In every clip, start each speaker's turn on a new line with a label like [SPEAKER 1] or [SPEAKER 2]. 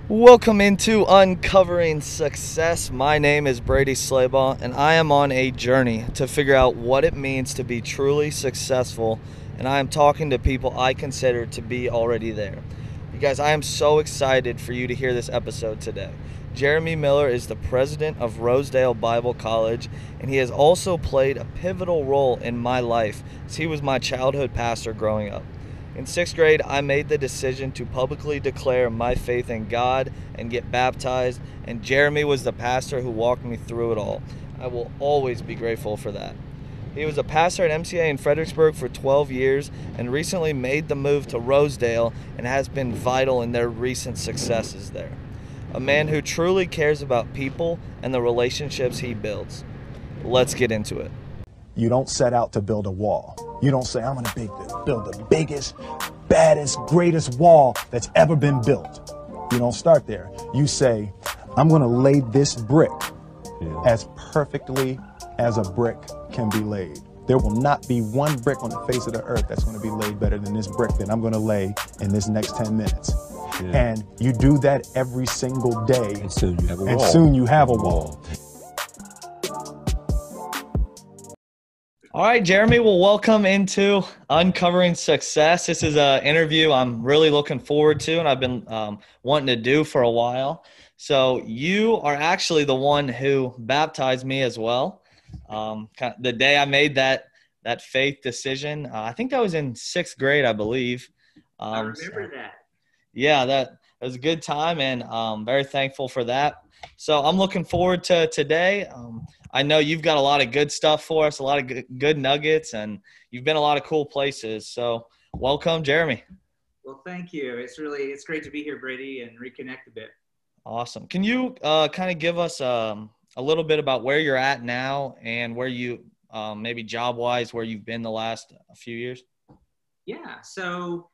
[SPEAKER 1] Welcome into Uncovering Success. My name is Brady Slaybaugh, and I am on a journey to figure out what it means to be truly successful. And I am talking to people I consider to be already there. You guys, I am so excited for you to hear this episode today. Jeremy Miller is the president of Rosedale Bible College, and he has also played a pivotal role in my life as he was my childhood pastor growing up. In sixth grade, I made the decision to publicly declare my faith in God and get baptized, and Jeremy was the pastor who walked me through it all. I will always be grateful for that. He was a pastor at MCA in Fredericksburg for 12 years and recently made the move to Rosedale and has been vital in their recent successes there. A man who truly cares about people and the relationships he builds. Let's get into it.
[SPEAKER 2] You don't set out to build a wall. You don't say, I'm gonna build the biggest, baddest, greatest wall that's ever been built. You don't start there. You say, I'm gonna lay this brick as perfectly as a brick can be laid. There will not be one brick on the face of the earth that's gonna be laid better than this brick that I'm gonna lay in this next 10 minutes. And you do that every single day.
[SPEAKER 3] And soon you have a wall.
[SPEAKER 2] And soon you have a wall.
[SPEAKER 1] All right, Jeremy, well, welcome into Uncovering Success. This is an interview I'm really looking forward to, and I've been wanting to do for a while. So you are actually the one who baptized me as well. The day I made that faith decision, I think that was in sixth grade, I believe.
[SPEAKER 4] I remember that.
[SPEAKER 1] Yeah, that was a good time, and very thankful for that. So I'm looking forward to today. I know you've got a lot of good stuff for us, a lot of good nuggets, and you've been a lot of cool places. So welcome, Jeremy.
[SPEAKER 4] Well, thank you. It's great to be here, Brady, and reconnect a bit.
[SPEAKER 1] Awesome. Can you kind of give us a little bit about where you're at now and where you maybe job-wise, where you've been the last few years?
[SPEAKER 4] Yeah. So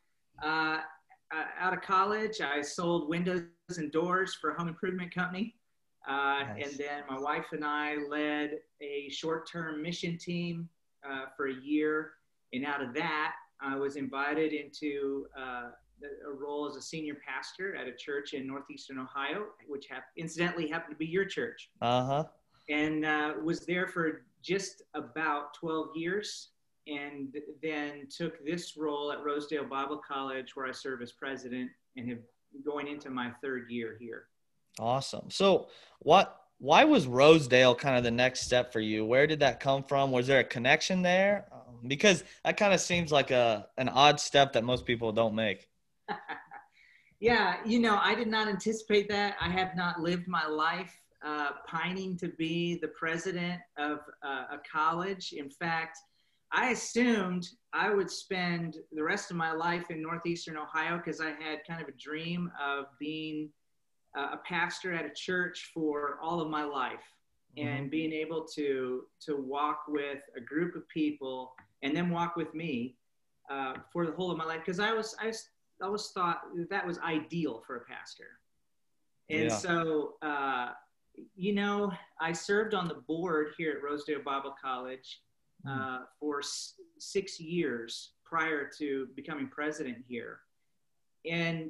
[SPEAKER 4] out of college, I sold windows and doors for a home improvement company.
[SPEAKER 1] Nice.
[SPEAKER 4] And then my wife and I led a short-term mission team for a year. And out of that, I was invited into a role as a senior pastor at a church in Northeastern Ohio, which incidentally happened to be your church.
[SPEAKER 1] Uh-huh.
[SPEAKER 4] And was there for just about 12 years. And then took this role at Rosedale Bible College, where I serve as president and have going into my third year here.
[SPEAKER 1] Awesome. So why was Rosedale kind of the next step for you? Where did that come from? Was there a connection there? Because that kind of seems like an odd step that most people don't make.
[SPEAKER 4] Yeah, I did not anticipate that. I have not lived my life pining to be the president of a college. In fact, I assumed I would spend the rest of my life in Northeastern Ohio because I had kind of a dream of being a pastor at a church for all of my life, and being able to walk with a group of people and then walk with me for the whole of my life, because I always thought that was ideal for a pastor. And so, I served on the board here at Rosedale Bible College for 6 years prior to becoming president here. And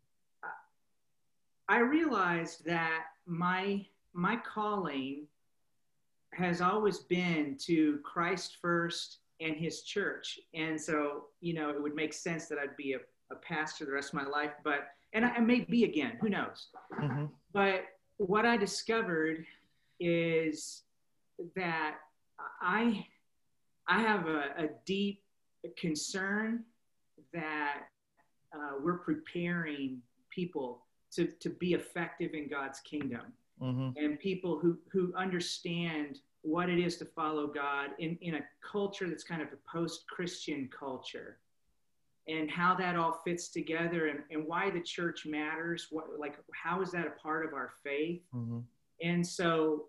[SPEAKER 4] I realized that my calling has always been to Christ first and his church. And so, it would make sense that I'd be a pastor the rest of my life, and I may be again, who knows?
[SPEAKER 1] Mm-hmm.
[SPEAKER 4] But what I discovered is that I have a deep concern that we're preparing people to be effective in God's kingdom, and people who understand what it is to follow God in a culture that's kind of a post-Christian culture, and how that all fits together, and why the church matters. How is that a part of our faith? And so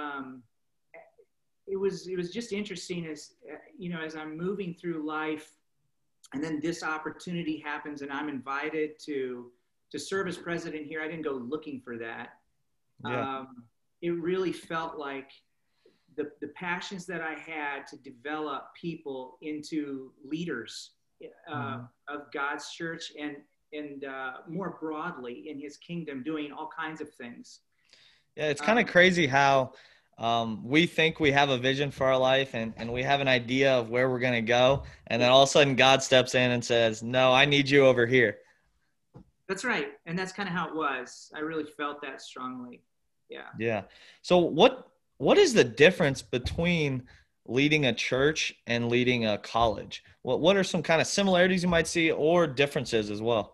[SPEAKER 4] it was just interesting as I'm moving through life, and then this opportunity happens, and I'm invited to serve as president here. I didn't go looking for that.
[SPEAKER 1] Yeah.
[SPEAKER 4] It really felt like the passions that I had to develop people into leaders of God's church, and and more broadly in his kingdom, doing all kinds of things.
[SPEAKER 1] Yeah, it's kind of crazy how we think we have a vision for our life and we have an idea of where we're going to go. And then all of a sudden God steps in and says, no, I need you over here.
[SPEAKER 4] That's right. And that's kind of how it was. I really felt that strongly. Yeah.
[SPEAKER 1] Yeah. So what is the difference between leading a church and leading a college? What are some kind of similarities you might see or differences as well?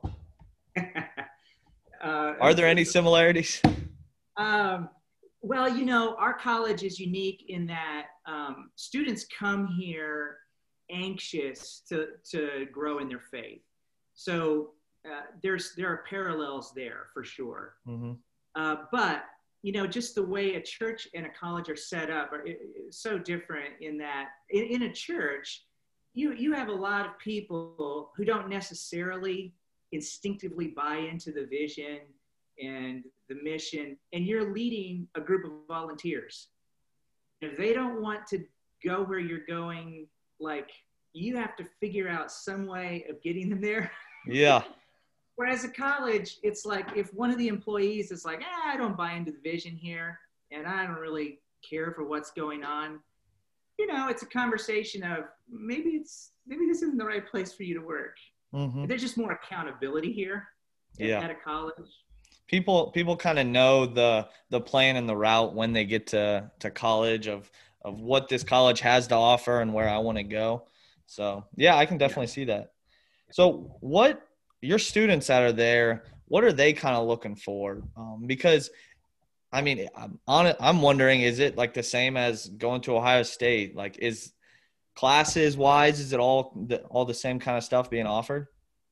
[SPEAKER 1] Are there any similarities?
[SPEAKER 4] Well, you know, our college is unique in that students come here anxious to grow in their faith. So there are parallels there for sure.
[SPEAKER 1] Mm-hmm.
[SPEAKER 4] But you know, just the way a church and a college are set up are so different in that in a church, you have a lot of people who don't necessarily instinctively buy into the vision and the mission, and you're leading a group of volunteers. If they don't want to go where you're going, like, you have to figure out some way of getting them there.
[SPEAKER 1] Yeah.
[SPEAKER 4] Whereas at college, it's like if one of the employees is like, I don't buy into the vision here, and I don't really care for what's going on, you know, it's a conversation of maybe this isn't the right place for you to work.
[SPEAKER 1] Mm-hmm.
[SPEAKER 4] There's just more accountability here at a college.
[SPEAKER 1] People kind of know the plan and the route when they get to college of what this college has to offer and where I want to go. So yeah, I can definitely see that. So what your students that are there, what are they kind of looking for? Because I mean, I'm wondering, is it like the same as going to Ohio State? Like, is classes wise, is it all the same kind of stuff being offered?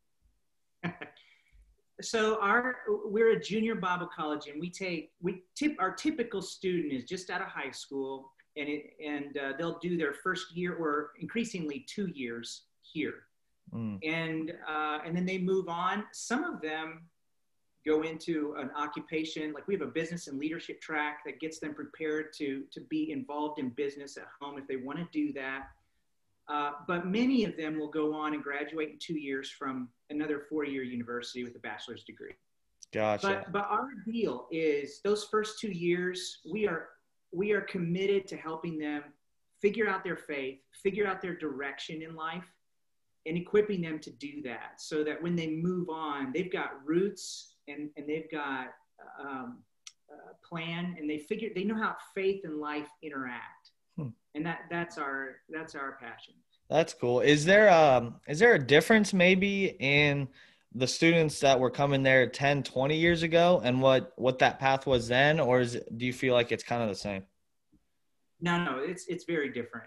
[SPEAKER 4] So we're a junior Bible college, and our typical student is just out of high school, and they'll do their first year or increasingly 2 years here. And then they move on. Some of them go into an occupation, like we have a business and leadership track that gets them prepared to be involved in business at home if they want to do that. But many of them will go on and graduate in 2 years from another 4-year university with a bachelor's degree.
[SPEAKER 1] Gotcha.
[SPEAKER 4] But our deal is those first 2 years, we are committed to helping them figure out their faith, figure out their direction in life, and equipping them to do that so that when they move on, they've got roots and they've got a plan, and they know how faith and life interact. And that's our passion.
[SPEAKER 1] That's cool. Is there a difference maybe in the students that were coming there 10, 20 years ago and what that path was then, or do you feel like it's kind of the same?
[SPEAKER 4] No, it's very different.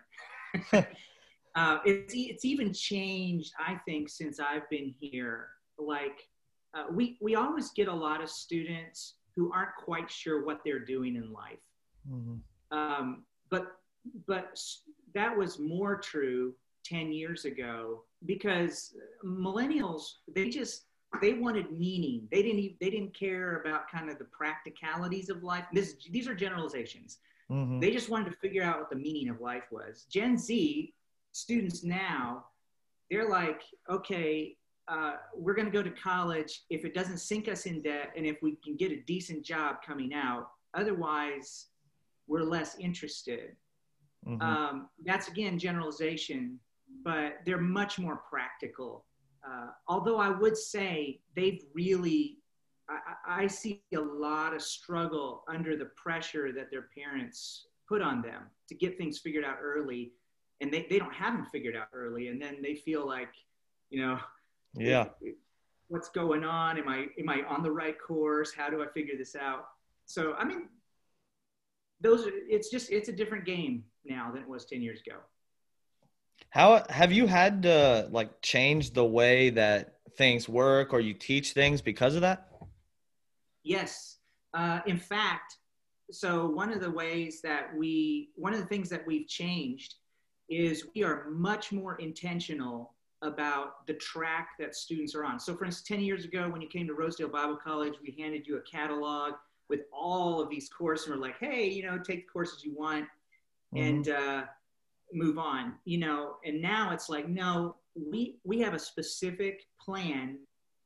[SPEAKER 4] It's even changed, I think, since I've been here. Like we always get a lot of students who aren't quite sure what they're doing in life. Mm-hmm. But that was more true 10 years ago because millennials, they wanted meaning. They didn't care about kind of the practicalities of life. These are generalizations. Mm-hmm. They just wanted to figure out what the meaning of life was. Gen Z students now, they're like, okay, we're going to go to college if it doesn't sink us in debt and if we can get a decent job coming out. Otherwise, we're less interested. Mm-hmm. That's, again, generalization, but they're much more practical. Although I would say they've really, I see a lot of struggle under the pressure that their parents put on them to get things figured out early. And they don't have them figured out early. And then they feel like, yeah, what's going on? Am I on the right course? How do I figure this out? So, I mean, it's a different game now than it was 10 years ago.
[SPEAKER 1] How have you had to change the way that things work or you teach things because of that?
[SPEAKER 4] Yes. In fact, so one of the things that we've changed is we are much more intentional about the track that students are on. So for instance, 10 years ago, when you came to Rosedale Bible College, we handed you a catalog with all of these courses. And we're like, hey, take the courses you want and move on, and now it's like, no, we have a specific plan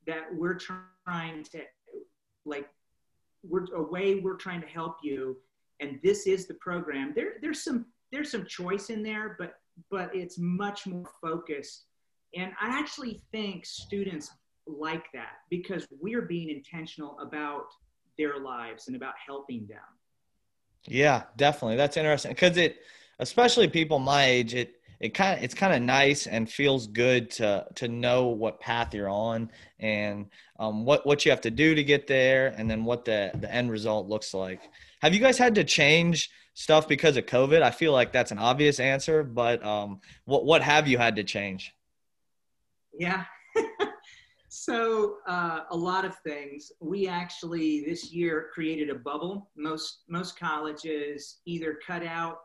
[SPEAKER 4] that we're trying to, like, we're trying to help you, and this is the program. There's some choice in there, but it's much more focused. And I actually think students like that because we're being intentional about their lives and about helping them.
[SPEAKER 1] Yeah, definitely. That's interesting because especially people my age, it's kind of nice and feels good to know what path you're on and what you have to do to get there, and then what the end result looks like. Have you guys had to change stuff because of COVID? I feel like that's an obvious answer, but what have you had to change?
[SPEAKER 4] Yeah. So a lot of things. We actually this year created a bubble. Most colleges either cut out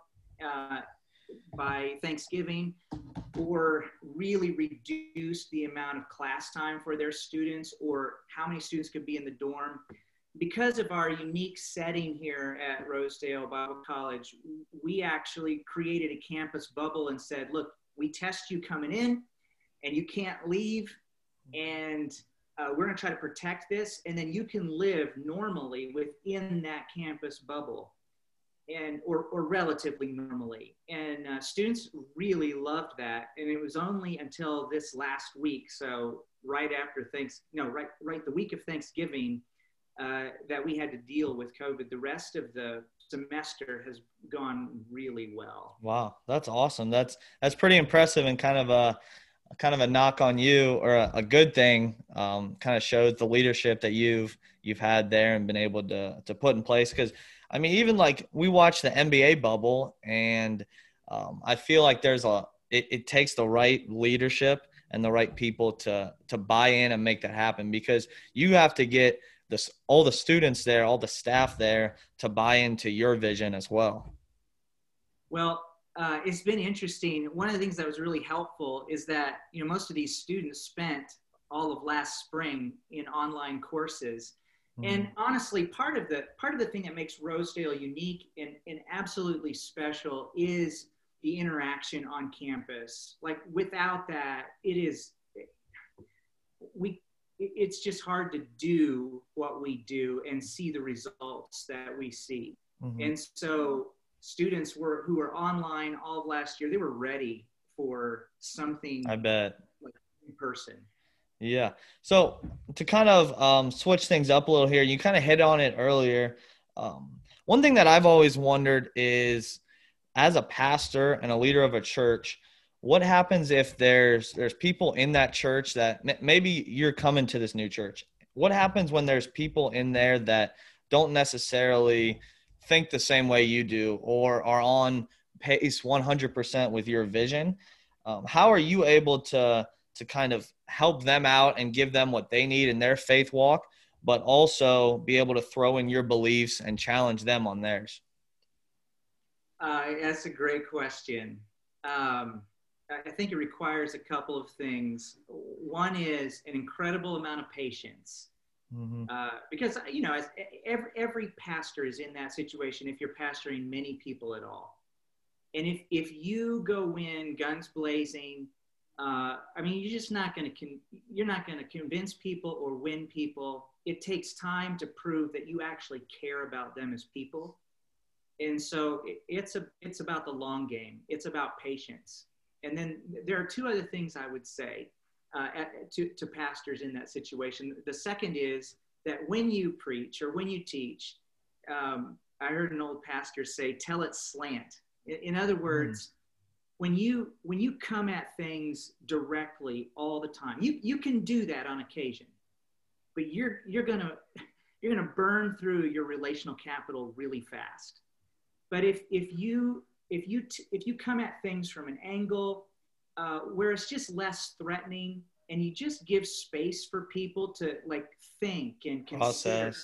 [SPEAKER 4] by Thanksgiving or really reduce the amount of class time for their students or how many students could be in the dorm. Because of our unique setting here at Rosedale Bible College, we actually created a campus bubble and said, look, we test you coming in and you can't leave, and we're going to try to protect this, and then you can live normally within that campus bubble, and or relatively normally. And students really loved that, and it was only until this last week, so right after right the week of Thanksgiving, that we had to deal with COVID. The rest of the semester has gone really well.
[SPEAKER 1] Wow, that's awesome. That's pretty impressive, and kind of a knock on you, or a good thing. Kind of shows the leadership that you've had there and been able to put in place. Because I mean, even like we watch the NBA bubble, and I feel like it takes the right leadership and the right people to buy in and make that happen, because you have to get all the students there, all the staff there to buy into your vision as well.
[SPEAKER 4] Well, it's been interesting. One of the things that was really helpful is that, most of these students spent all of last spring in online courses. Mm-hmm. And honestly, part of the thing that makes Rosedale unique and absolutely special is the interaction on campus. Like, without that, it's just hard to do what we do and see the results that we see. Mm-hmm. And so students who were online all of last year, they were ready for something,
[SPEAKER 1] I bet,
[SPEAKER 4] like in person.
[SPEAKER 1] Yeah. So to kind of switch things up a little here, you kind of hit on it earlier. One thing that I've always wondered is, as a pastor and a leader of a church, what happens if there's people in that church that maybe you're coming to this new church? What happens when there's people in there that don't necessarily think the same way you do, or are on pace 100% with your vision? How are you able to kind of help them out and give them what they need in their faith walk, but also be able to throw in your beliefs and challenge them on theirs?
[SPEAKER 4] That's a great question. I think it requires a couple of things. One is an incredible amount of patience. Mm-hmm. Because, as every pastor is in that situation if you're pastoring many people at all. And if you go in guns blazing, you're just not going to convince people or win people. It takes time to prove that you actually care about them as people. And so it's about the long game. It's about patience. And then there are two other things I would say to pastors in that situation. The second is that when you preach or when you teach, I heard an old pastor say, tell it slant. In other words, when you come at things directly all the time, you can do that on occasion, but you're gonna burn through your relational capital really fast. But if you come at things from an angle where it's just less threatening, and you just give space for people to think and consider,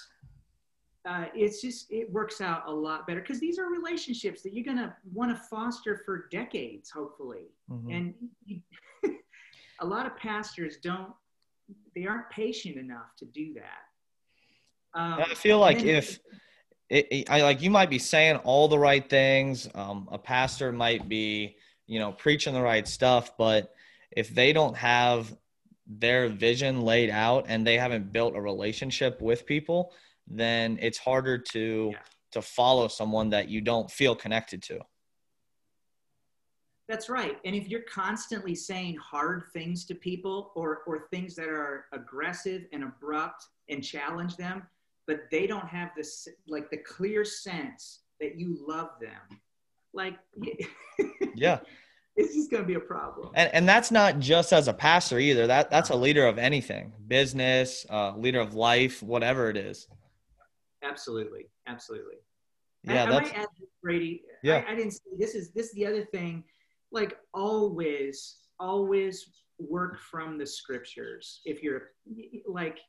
[SPEAKER 4] it works out a lot better, because these are relationships that you're going to want to foster for decades, hopefully. Mm-hmm. And a lot of pastors aren't patient enough to do that.
[SPEAKER 1] I feel like you might be saying all the right things. A pastor might be, preaching the right stuff, but if they don't have their vision laid out and they haven't built a relationship with people, then it's harder to follow someone that you don't feel connected to.
[SPEAKER 4] That's right. And if you're constantly saying hard things to people, or things that are aggressive and abrupt and challenge them, but they don't have this, like, the clear sense that you love them, like,
[SPEAKER 1] yeah,
[SPEAKER 4] it's just going to be a problem.
[SPEAKER 1] And that's not just as a pastor either. That's a leader of anything, business, leader of life, whatever it is.
[SPEAKER 4] Absolutely. Absolutely.
[SPEAKER 1] Yeah,
[SPEAKER 4] I might add, Brady,
[SPEAKER 1] yeah.
[SPEAKER 4] I didn't say this is the other thing, like, always work from the scriptures. If you're like,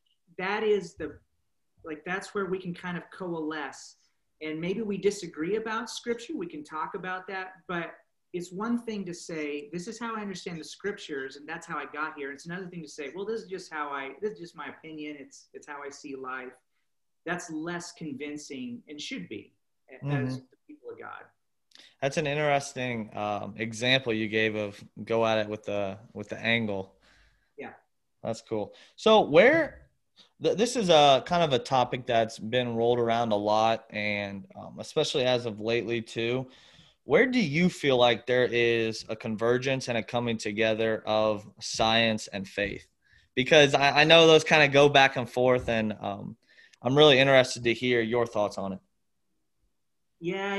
[SPEAKER 4] that's where we can kind of coalesce, and maybe we disagree about scripture. We can talk about that, but it's one thing to say, this is how I understand the scriptures, and that's how I got here. It's another thing to say, well, this is just my opinion. It's how I see life. That's less convincing, and should be, as the people of God.
[SPEAKER 1] That's an interesting example you gave of go at it with the angle.
[SPEAKER 4] Yeah.
[SPEAKER 1] That's cool. So this is a kind of a topic that's been rolled around a lot, and especially as of lately too. Where do you feel like there is a convergence and a coming together of science and faith? Because I know those kind of go back and forth, and I'm really interested to hear your thoughts on it.
[SPEAKER 4] Yeah,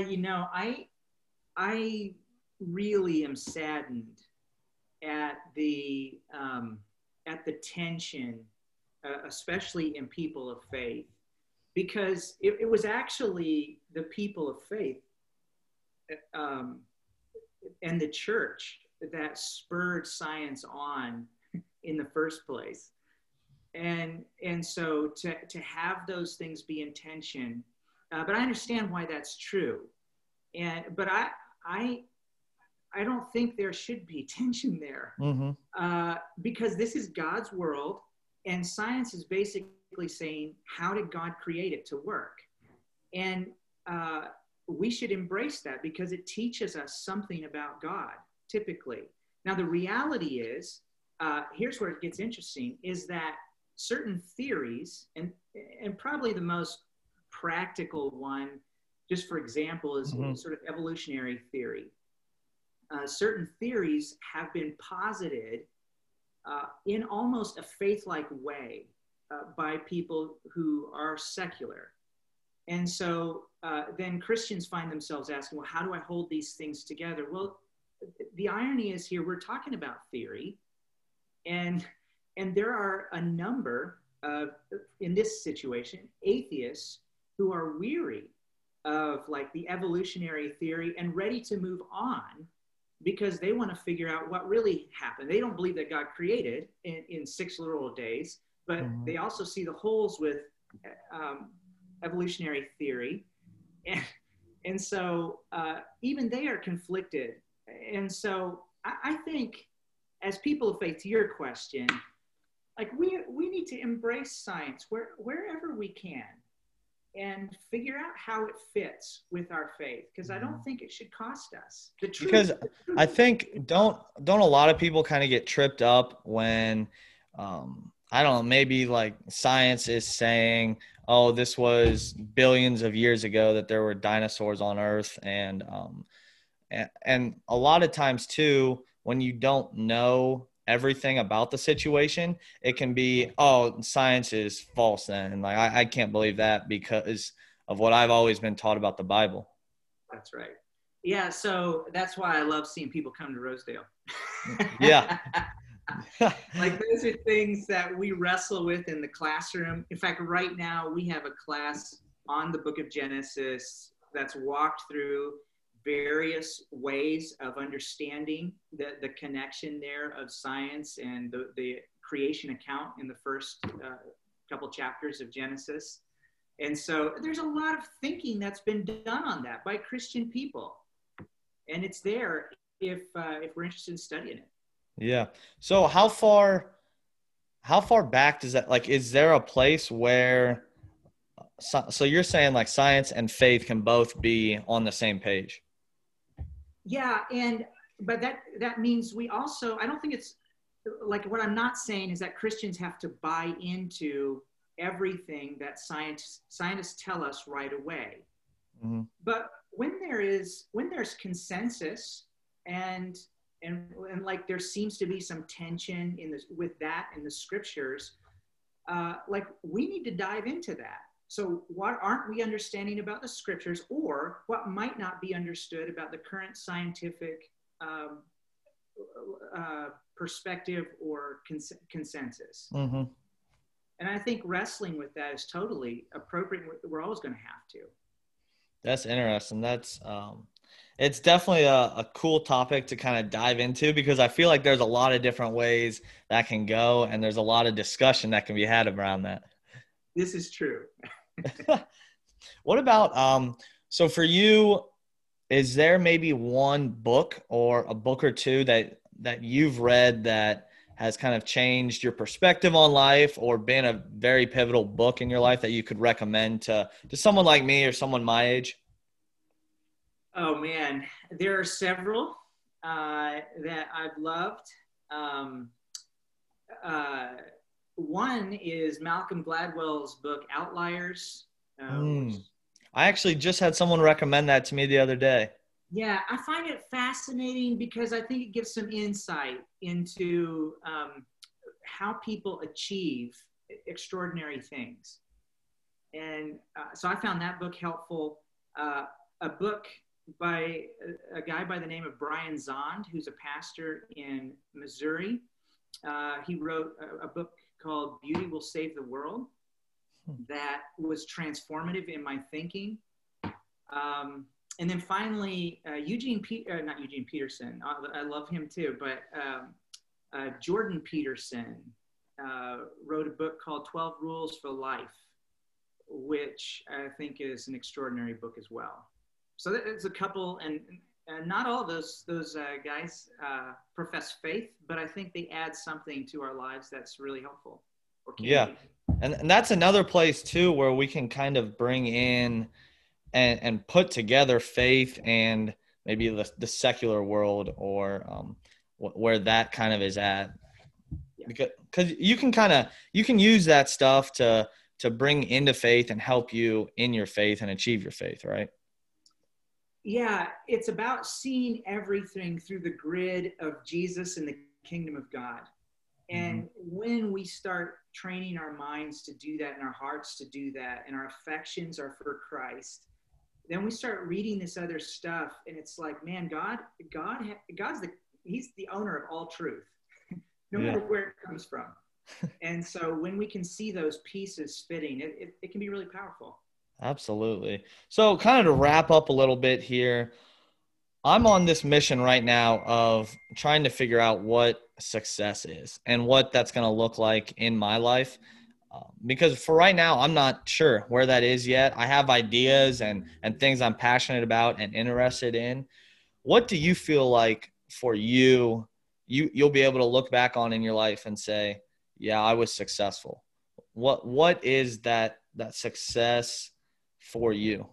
[SPEAKER 4] I really am saddened at the tension, especially in people of faith, because it was actually the people of faith and the church that spurred science on in the first place. And so to have those things be in tension, but I understand why that's true. But I don't think there should be tension there, because this is God's world, and science is basically saying, how did God create it to work? And we should embrace that, because it teaches us something about God, typically. Now, the reality is, here's where it gets interesting, is that certain theories, and probably the most practical one, just for example, is sort of evolutionary theory. Certain theories have been posited in almost a faith-like way by people who are secular. And so then Christians find themselves asking, well, how do I hold these things together? Well, the irony is here, we're talking about theory, and there are a number of, in this situation, atheists who are weary of, like, the evolutionary theory and ready to move on, because they want to figure out what really happened. They don't believe that God created in 6 literal days, but they also see the holes with evolutionary theory. And so even they are conflicted. And so I think, as people of faith, to your question, like, we need to embrace science wherever we can, and figure out how it fits with our faith, because I don't think it should cost us the truth.
[SPEAKER 1] Because I think don't a lot of people kind of get tripped up when I don't know, maybe like science is saying, oh, this was billions of years ago that there were dinosaurs on Earth, and a lot of times too, when you don't know everything about the situation, it can be, oh, science is false then. And like, I can't believe that because of what I've always been taught about the Bible.
[SPEAKER 4] That's right. Yeah. So that's why I love seeing people come to Rosedale.
[SPEAKER 1] Yeah.
[SPEAKER 4] Like, those are things that we wrestle with in the classroom. In fact, right now we have a class on the book of Genesis that's walked through various ways of understanding the connection there of science and the creation account in the first couple chapters of Genesis. And so there's a lot of thinking that's been done on that by Christian people. And it's there if we're interested in studying it.
[SPEAKER 1] Yeah. So how far back does that, like, is there a place where, so you're saying like science and faith can both be on the same page?
[SPEAKER 4] Yeah. But that means we also, I don't think it's like what I'm not saying is that Christians have to buy into everything that scientists tell us right away. Mm-hmm. But when there's consensus and like there seems to be some tension with that in the scriptures, like we need to dive into that. So what aren't we understanding about the scriptures, or what might not be understood about the current scientific perspective or consensus? Mm-hmm. And I think wrestling with that is totally appropriate. We're always going to have to.
[SPEAKER 1] That's interesting. It's definitely a cool topic to kind of dive into, because I feel like there's a lot of different ways that can go, and there's a lot of discussion that can be had around that.
[SPEAKER 4] This is true.
[SPEAKER 1] What about, so for you, is there maybe one book or a book or two that you've read that has kind of changed your perspective on life, or been a very pivotal book in your life that you could recommend to someone like me or someone my age?
[SPEAKER 4] Oh man, there are several that I've loved. One is Malcolm Gladwell's book, Outliers.
[SPEAKER 1] I actually just had someone recommend that to me the other day.
[SPEAKER 4] Yeah, I find it fascinating because I think it gives some insight into how people achieve extraordinary things. And so I found that book helpful. A book by a guy by the name of Brian Zahnd, who's a pastor in Missouri. He wrote a book called Beauty Will Save the World that was transformative in my thinking. And then finally, not Eugene Peterson, I love him too, but Jordan Peterson wrote a book called 12 Rules for Life, which I think is an extraordinary book as well. So there's a couple, and not all of those guys profess faith, but I think they add something to our lives that's really helpful.
[SPEAKER 1] Yeah, and that's another place too where we can kind of bring in and put together faith and maybe the secular world, or where that kind of is at. Yeah. Because you can use that stuff to bring into faith and help you in your faith and achieve your faith, right?
[SPEAKER 4] Yeah, it's about seeing everything through the grid of Jesus and the kingdom of God. And when we start training our minds to do that and our hearts to do that and our affections are for Christ, then we start reading this other stuff, and it's like, man, He's the owner of all truth, no matter where it comes from. And so when we can see those pieces fitting, it can be really powerful.
[SPEAKER 1] Absolutely. So kind of to wrap up a little bit here, I'm on this mission right now of trying to figure out what success is and what that's going to look like in my life. Because for right now, I'm not sure where that is yet. I have ideas and things I'm passionate about and interested in. What do you feel like for you'll be able to look back on in your life and say, yeah, I was successful? What is that success for you?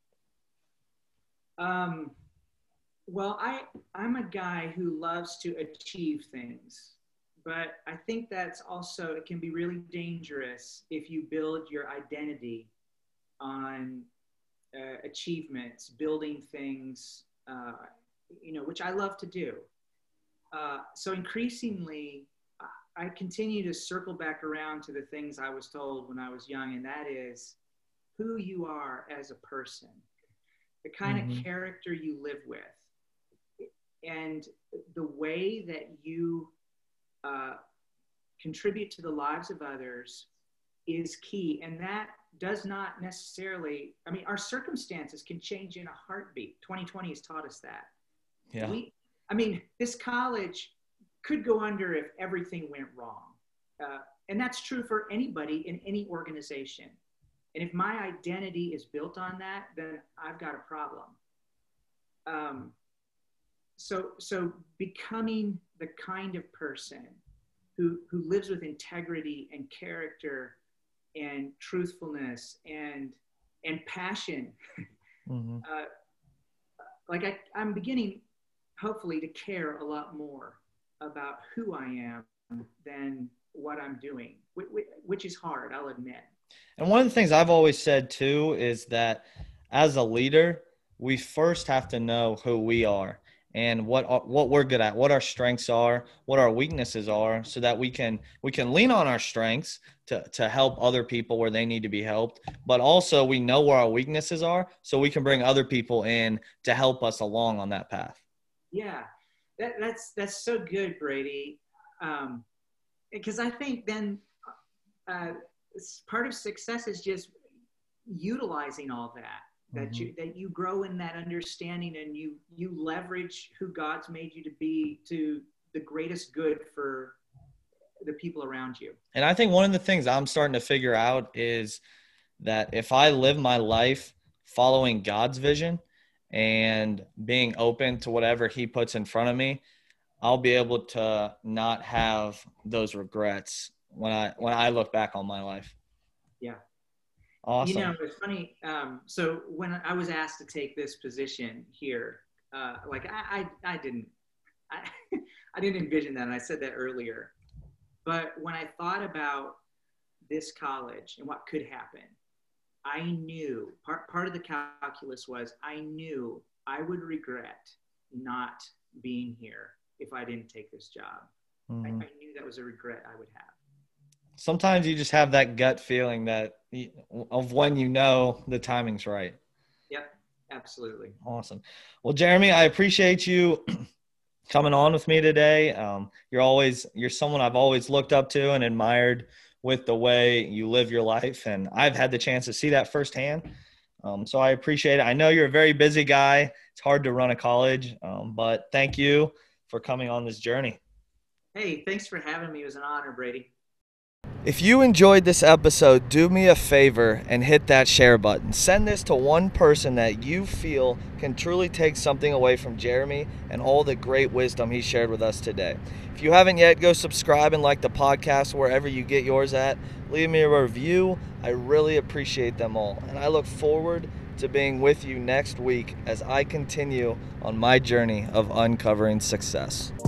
[SPEAKER 4] Well, I'm a guy who loves to achieve things, but I think it can be really dangerous if you build your identity on achievements, building things, which I love to do. So increasingly, I continue to circle back around to the things I was told when I was young, and that is who you are as a person, the kind of character you live with, and the way that you contribute to the lives of others is key. And that does not necessarily, our circumstances can change in a heartbeat. 2020 has taught us that. Yeah. This college could go under if everything went wrong. And that's true for anybody in any organization. And if my identity is built on that, then I've got a problem. So becoming the kind of person who lives with integrity and character and truthfulness and passion. I'm beginning, hopefully, to care a lot more about who I am than what I'm doing, which is hard, I'll admit.
[SPEAKER 1] And one of the things I've always said too is that as a leader, we first have to know who we are and what we're good at, what our strengths are, what our weaknesses are, so that we can lean on our strengths to help other people where they need to be helped. But also we know where our weaknesses are, so we can bring other people in to help us along on that path.
[SPEAKER 4] Yeah, that's so good, Brady. Because I think then part of success is just utilizing all that you grow in that understanding, and you leverage who God's made you to be to the greatest good for the people around you.
[SPEAKER 1] And I think one of the things I'm starting to figure out is that if I live my life following God's vision and being open to whatever he puts in front of me, I'll be able to not have those regrets when I look back on my life.
[SPEAKER 4] Yeah.
[SPEAKER 1] Awesome.
[SPEAKER 4] You know, it's funny. So when I was asked to take this position here, like I didn't envision that. And I said that earlier, but when I thought about this college and what could happen, I knew part of the calculus was I knew I would regret not being here if I didn't take this job. I knew that was a regret I would have.
[SPEAKER 1] Sometimes you just have that gut feeling of when you know the timing's right.
[SPEAKER 4] Yep, absolutely.
[SPEAKER 1] Awesome. Well, Jeremy, I appreciate you coming on with me today. You're someone I've always looked up to and admired with the way you live your life, and I've had the chance to see that firsthand. So I appreciate it. I know you're a very busy guy. It's hard to run a college, but thank you for coming on this journey.
[SPEAKER 4] Hey, thanks for having me. It was an honor, Brady.
[SPEAKER 1] If you enjoyed this episode, do me a favor and hit that share button. Send this to one person that you feel can truly take something away from Jeremy and all the great wisdom he shared with us today. If you haven't yet, go subscribe and like the podcast wherever you get yours at. Leave me a review. I really appreciate them all. And I look forward to being with you next week as I continue on my journey of uncovering success.